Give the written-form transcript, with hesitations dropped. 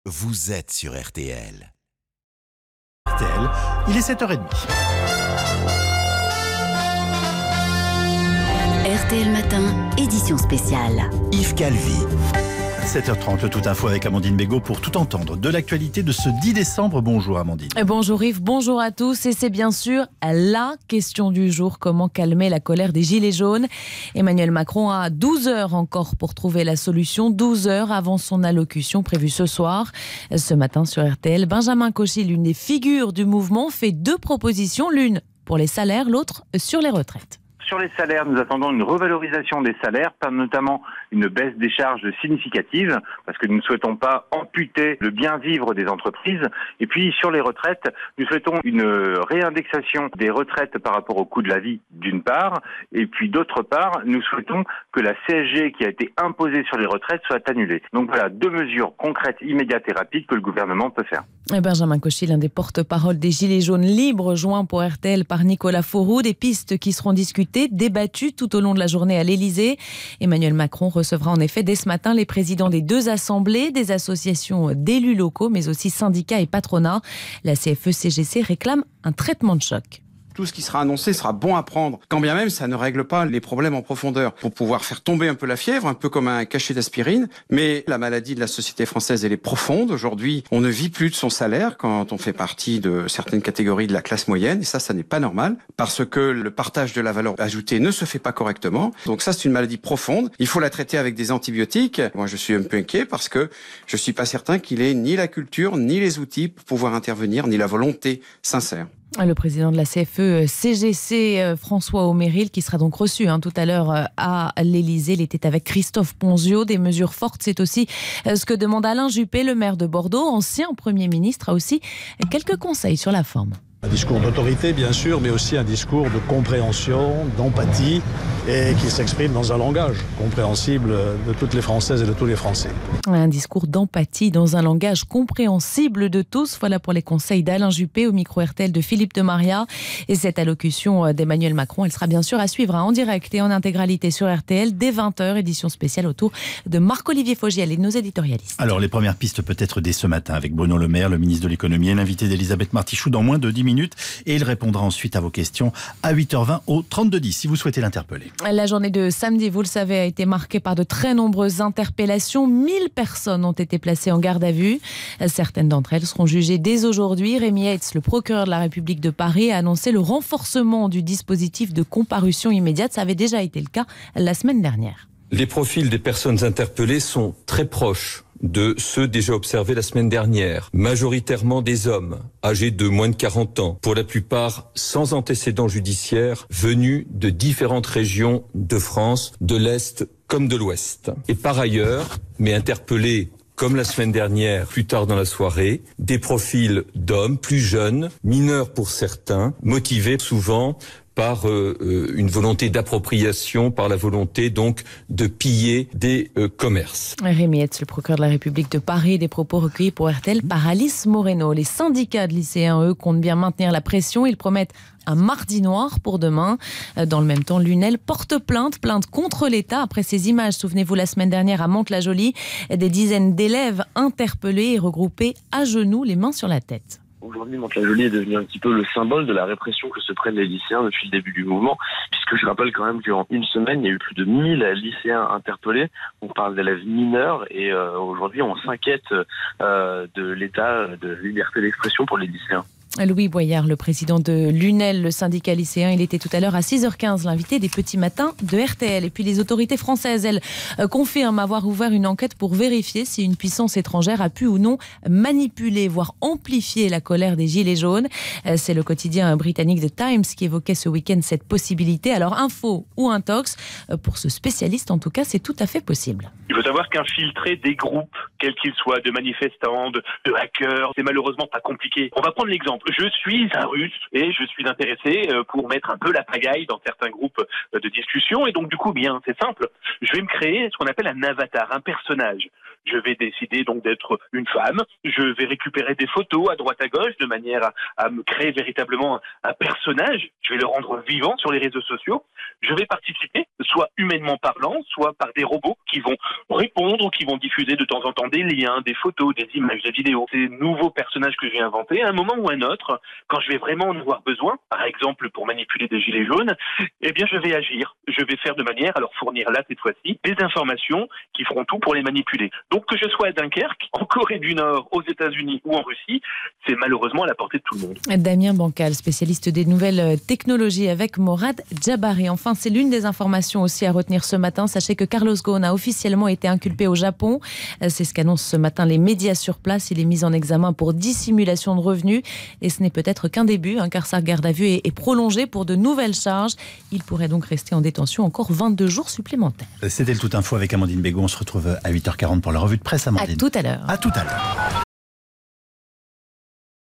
vous êtes sur RTL. RTL, il est 7h30. RTL Matin, édition spéciale. Yves Calvi. 7h30, le Tout Info avec Amandine Bégaud pour tout entendre de l'actualité de ce 10 décembre. Bonjour Amandine. Bonjour Yves, bonjour à tous. Et c'est bien sûr la question du jour, comment calmer la colère des Gilets jaunes. Emmanuel Macron a 12 heures encore pour trouver la solution, 12 heures avant son allocution prévue ce soir. Ce matin sur RTL, Benjamin Cauchy, l'une des figures du mouvement, fait deux propositions, l'une pour les salaires, l'autre sur les retraites. Sur les salaires, nous attendons une revalorisation des salaires, notamment une baisse des charges significative, parce que nous ne souhaitons pas amputer le bien-vivre des entreprises. Et puis sur les retraites, nous souhaitons une réindexation des retraites par rapport au coût de la vie, d'une part, et puis d'autre part, nous souhaitons que la CSG qui a été imposée sur les retraites soit annulée. Donc voilà, deux mesures concrètes, immédiates et rapides que le gouvernement peut faire. Benjamin Cauchy, l'un des porte-parole des Gilets jaunes libres, joint pour RTL par Nicolas Fourroux, des pistes qui seront discutées, débattues tout au long de la journée à l'Élysée. Emmanuel Macron recevra en effet dès ce matin les présidents des deux assemblées, des associations d'élus locaux, mais aussi syndicats et patronats. La CFE-CGC réclame un traitement de choc. Tout ce qui sera annoncé sera bon à prendre, quand bien même ça ne règle pas les problèmes en profondeur, pour pouvoir faire tomber un peu la fièvre, un peu comme un cachet d'aspirine. Mais la maladie de la société française, elle est profonde. Aujourd'hui, on ne vit plus de son salaire quand on fait partie de certaines catégories de la classe moyenne. Et ça n'est pas normal, parce que le partage de la valeur ajoutée ne se fait pas correctement. Donc ça, c'est une maladie profonde. Il faut la traiter avec des antibiotiques. Moi, je suis un peu inquiet parce que je suis pas certain qu'il ait ni la culture, ni les outils pour pouvoir intervenir, ni la volonté sincère. Le président de la CFE-CGC, François Aumeril, qui sera donc reçu tout à l'heure à l'Élysée. Il était avec Christophe Ponzio. Des mesures fortes, c'est aussi ce que demande Alain Juppé, le maire de Bordeaux, ancien Premier ministre, a aussi quelques conseils sur la forme. Un discours d'autorité, bien sûr, mais aussi un discours de compréhension, d'empathie, et qui s'exprime dans un langage compréhensible de toutes les Françaises et de tous les Français. Un discours d'empathie dans un langage compréhensible de tous. Voilà pour les conseils d'Alain Juppé au micro RTL de Philippe de Maria. Et cette allocution d'Emmanuel Macron, elle sera bien sûr à suivre en direct et en intégralité sur RTL dès 20h, édition spéciale autour de Marc-Olivier Fogiel et de nos éditorialistes. Alors les premières pistes peut-être dès ce matin avec Bruno Le Maire, le ministre de l'économie, et l'invité d'Elisabeth Martichoux dans moins de 10 minutes. Et il répondra ensuite à vos questions à 8h20 au 3210 si vous souhaitez l'interpeller. La journée de samedi, vous le savez, a été marquée par de très nombreuses interpellations. 1000 personnes ont été placées en garde à vue. Certaines d'entre elles seront jugées dès aujourd'hui. Rémi Heitz, le procureur de la République de Paris, a annoncé le renforcement du dispositif de comparution immédiate. Ça avait déjà été le cas la semaine dernière. Les profils des personnes interpellées sont très proches de ceux déjà observés la semaine dernière. Majoritairement des hommes, âgés de moins de 40 ans, pour la plupart sans antécédents judiciaires, venus de différentes régions de France, de l'Est comme de l'Ouest. Et par ailleurs, mais interpellés comme la semaine dernière, plus tard dans la soirée, des profils d'hommes plus jeunes, mineurs pour certains, motivés souvent par une volonté d'appropriation, par la volonté donc de piller des commerces. Rémi Heitz, le procureur de la République de Paris, des propos recueillis pour RTL par Alice Moreno. Les syndicats de lycéens, eux, comptent bien maintenir la pression. Ils promettent un mardi noir pour demain. Dans le même temps, l'UNEL porte plainte contre l'État après ces images. Souvenez-vous, la semaine dernière à Mantes-la-Jolie, des dizaines d'élèves interpellés et regroupés à genoux, les mains sur la tête. Aujourd'hui, Mantes-la-Jolie est devenu un petit peu le symbole de la répression que se prennent les lycéens depuis le début du mouvement, puisque je rappelle quand même qu'en une semaine, il y a eu plus de 1000 lycéens interpellés. On parle d'élèves mineurs et aujourd'hui, on s'inquiète de l'état de liberté d'expression pour les lycéens. Louis Boyard, le président de l'UNEL, le syndicat lycéen, il était tout à l'heure à 6h15, l'invité des petits matins de RTL. Et puis les autorités françaises, elles, confirment avoir ouvert une enquête pour vérifier si une puissance étrangère a pu ou non manipuler, voire amplifier la colère des Gilets jaunes. C'est le quotidien britannique The Times qui évoquait ce week-end cette possibilité. Alors info ou intox, pour ce spécialiste en tout cas, c'est tout à fait possible. Il faut savoir qu'infiltrer des groupes, quels qu'ils soient, de manifestants, de hackers, c'est malheureusement pas compliqué. On va prendre l'exemple Je suis un Russe et je suis intéressé pour mettre un peu la pagaille dans certains groupes de discussion. Et donc, du coup, bien, c'est simple. Je vais me créer ce qu'on appelle un avatar, un personnage. Je vais décider donc d'être une femme. Je vais récupérer des photos à droite à gauche de manière à me créer véritablement un personnage. Je vais le rendre vivant sur les réseaux sociaux. Je vais participer, soit humainement parlant, soit par des robots qui vont répondre, qui vont diffuser de temps en temps des liens, des photos, des images, des vidéos. Ces nouveaux personnages que je vais inventer, à un moment ou à un autre, quand je vais vraiment en avoir besoin, par exemple pour manipuler des gilets jaunes, eh bien je vais agir. Je vais faire de manière à leur fournir là, cette fois-ci, des informations qui feront tout pour les manipuler. Donc que je sois à Dunkerque, en Corée du Nord, aux États-Unis ou en Russie, c'est malheureusement à la portée de tout le monde. Damien Bancal, spécialiste des nouvelles technologies avec Morad Djabari. Enfin, c'est l'une des informations aussi à retenir ce matin. Sachez que Carlos Ghosn a officiellement été inculpé au Japon. C'est ce qu'annoncent ce matin les médias sur place. Il est mis en examen pour dissimulation de revenus. Et ce n'est peut-être qu'un début, car sa garde à vue est prolongée pour de nouvelles charges. Il pourrait donc rester en détention encore 22 jours supplémentaires. C'était le Tout Info avec Amandine Bégaud. On se retrouve à 8h40 pour la revue de presse, Amandine. À tout à l'heure. À tout à l'heure.